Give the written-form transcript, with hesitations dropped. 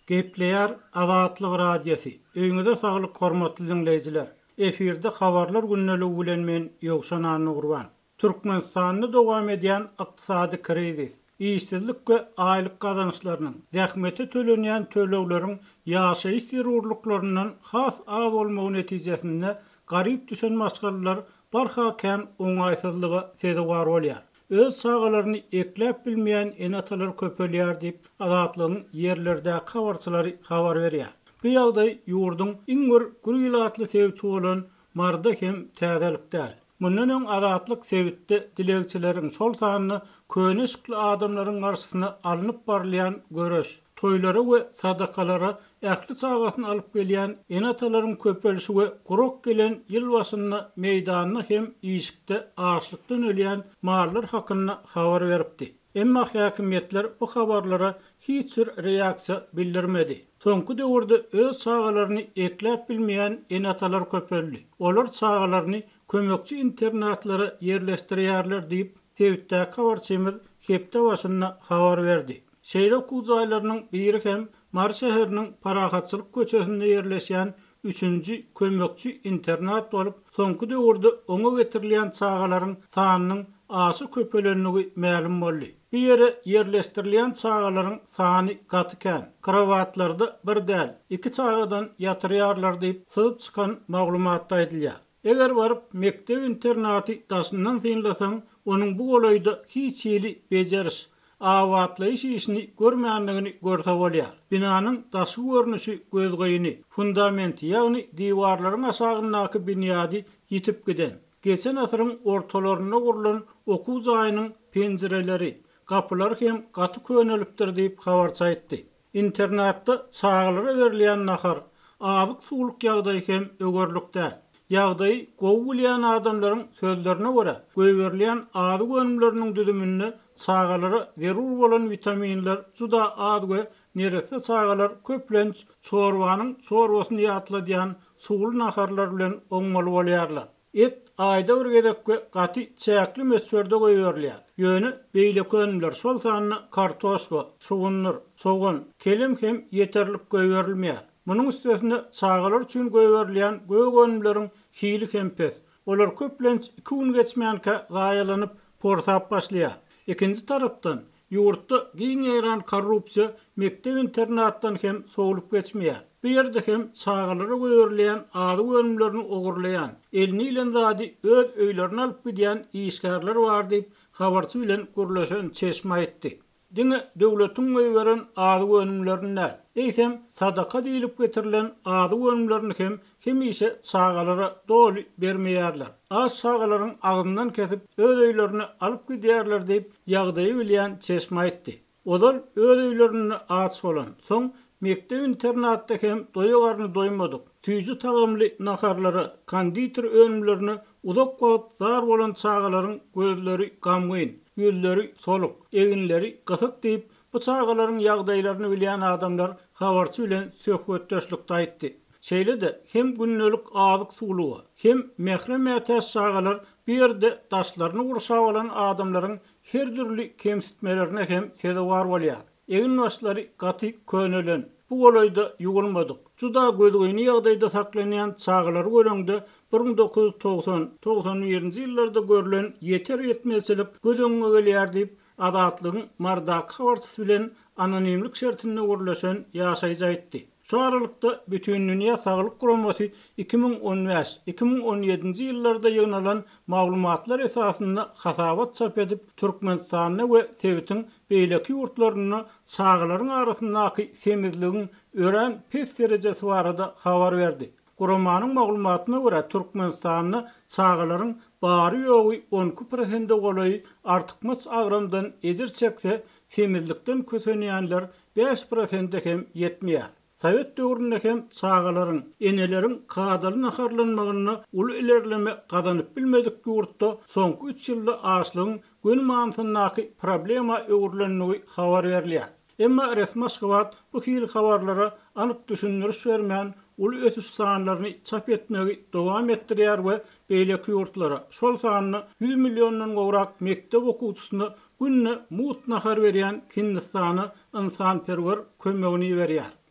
Gepleýär Azatlyk radiosi. Öňüňizde saglyk hormatly dinleýijiler. Efirde habarlar günneligi bilen men Ýogşan Nurwan. Türkmenistanyny dowam edýän ykdysady krizis, işsizlik we aýlyk gazançlarynyň, zähmeti tölenýän tölegleriň ýaşaýyş zerurluklaryndan has az bolmagy netijesinde garyp düşen maşgallar barhakän oňaýsyzlygy sezewar bolýar. Öz sagalaryny ekläp bilmeýän enatalar köpelýär diýip Azatlygyň ýerlerde habarçylary habar berýär. Bu ýagdaý ýurdun iňňir gürýlatly sebäbi bolan marda hem täzelikdäl. Mundan öň Azatlyk sebitde dilegçileriň şol sanyny köne şykly adamlaryň garşysyna alınıp barlayan görüş, toýlara we sadakalara ähli sagatyny alyp gelýän enatalaryň köpelişi we gurok gelen ýyl başyny meýdanyna hem işikde açlykdan ölýän marlar hakyna habar beripdi. Emma häkimetler bu habarlara hiç bir reaksiýa bildirmedi. Soňky döwürde öz sagalaryny ekläp bilmeýän enatalar köpeldi. Olar sagalaryny kömekçi internatlara ýerleşdirýärler diýip Tewitde habarçymyz hepde başyna habar berdi. Şeýle kuzaýlarynyň biri hem Mar şäheriniň Parahatçylyk köçesinde ýerleşýän 3-nji kömekçi internat bolup, soňky döwürde oňa getirilýän sagalaryň sanynyň aşy köpelenligi ma'lum boldy. Bu ýere ýerleşdirilýän sagalaryň sany gatykän. Krawatlarda bir däl, 2 sagadan ýatyrýarlar diýip syzyp çykan maglumatda aýdylýar. Eger baryp mektep internaty daşyndan synlasaň, onuň bu golaýda hiç ýeli bejeriş, awatlaýyş işini görmänligini görse bolýar. Binanyň daşy görnüşi gözgeýini, fundamenti ýagny diwarlaryň aşagyndaky bünyady ýitip giden. Geçen asyryň ortalaryna gurulan okuw jaýynyň penjireleri, kapylary hem gaty könelipdir diýip habarça etdi. Internatda çağlara berilýän nahar, azyk suwluk ýagdaýy hem ögerlikde. Ýagdaýy gowy bilýän adamlaryň sözlerine görä, göwerilýän azyk önümleriniň düdüminde çağalara zerur bolan vitaminler juda az we nerese çağalar köplenç çorwanyň çorwasyny ýatladýan suwul naharlar bilen oňmaly bolýarlar. Et aýda bir gezek we gaty çäkli meswerde goýberler. Ýöne beýle könümler şol sanyny kartoşka, şugunlar, soğan, kelim hem ýeterlik goýberilmeýär. Munun üstesinde çağalar üçin goýberilýän göýgönümleriň hili hem pes. Olar köplenç 2 gün geçmänkä gaýalanyp portap başlaýar. Ikinci tarapdan ýurtda giň ýaran korrupsiýa mektep internatdan hem sowlup geçmeýär. Bu ýerde hem çağalara goýberilýän azyk önümlerini ogurlaýan, elini ile zady öz öýlerini alyp gidýän işgärler bar diýip habarçy bilen gürleşen çeşme etdi. Diňe döwletiň goýberen azyk önümlerini hem sadaka diýilip getirilen azyk önümlerini hem ise çağalara doly bermeýärler. Az çağalaryň agyndan kesip öz öýlerini alyp gidýärler diýip ýagdaýy bilýän çeşme etdi. Odal öz öýlerini aç bolan soň mektep internatda hem doýagarny doýmadyk. Tüýji tagamly naharlara, konditor önümlerini uzak goýup zar bolan çağalaryň gözleri gamgyn, ýüzleri soluk, eginleri gysyk diýip bu çağalaryň ýagdaýlaryny bilýän adamlar habarçy bilen söhbetdeşlikde aýtdy. Şeýle-de hem günnelik azyk suwlugy, hem mehrem ýatas çağalar bir ýerde daşlaryny gurşap alan adamlaryň her türlü kemsitmelerine hem sezewar bolýar. Egin başlary gaty könelen. Bu golaýda ýugulmadyk. Juda gözgeýni ýagdaýda saklanýan çağalar göreňde 1990-91-nji ýyllarda görülen ýeter ýetmezçilik gödüňe gelýär diýip Azatlygyň mardak habarçysy bilen anonimlik şertinde gurulaşan ýaşaýjy aýtdy. Şu aralykda bütün dünýä saglyk guramasy 2016-2017-nji ýyllarda ýygnalan maglumatlar esasynda hasabat çap edip Türkmenistanyny we Tewitiň beýleki ýurtlaryny çağalaryň arasyndaky semizligiň ören pes derejesi barada habar berdi. Guramanyň maglumatyna görä Türkmenistanyny çağalaryň bary ýogy 12% golaý artykmaç agramdan ejir çekse, semizlikden kösenýänler 5% hem ýetmeýär. Sovet döwründe hem çağalaryň, eneleriň kadaly naharlanmagyny ul ilerleme gazanyp bilmedik ýurtda soňky 3 ýylda açlygyň gün mansynaky problema öwürlenigi habar berilýär. Emma resmi şebat bu hil habarlara anyp düşündiriş bermän ul ötüş sanlaryny çap etmegi dowam etdirýär we beýleki ýurtlara şol sanyny 100 millionyň gowrak mektep okuwçysyna günne mut nahar berýän Hindistany insan perwer kömegini berýär.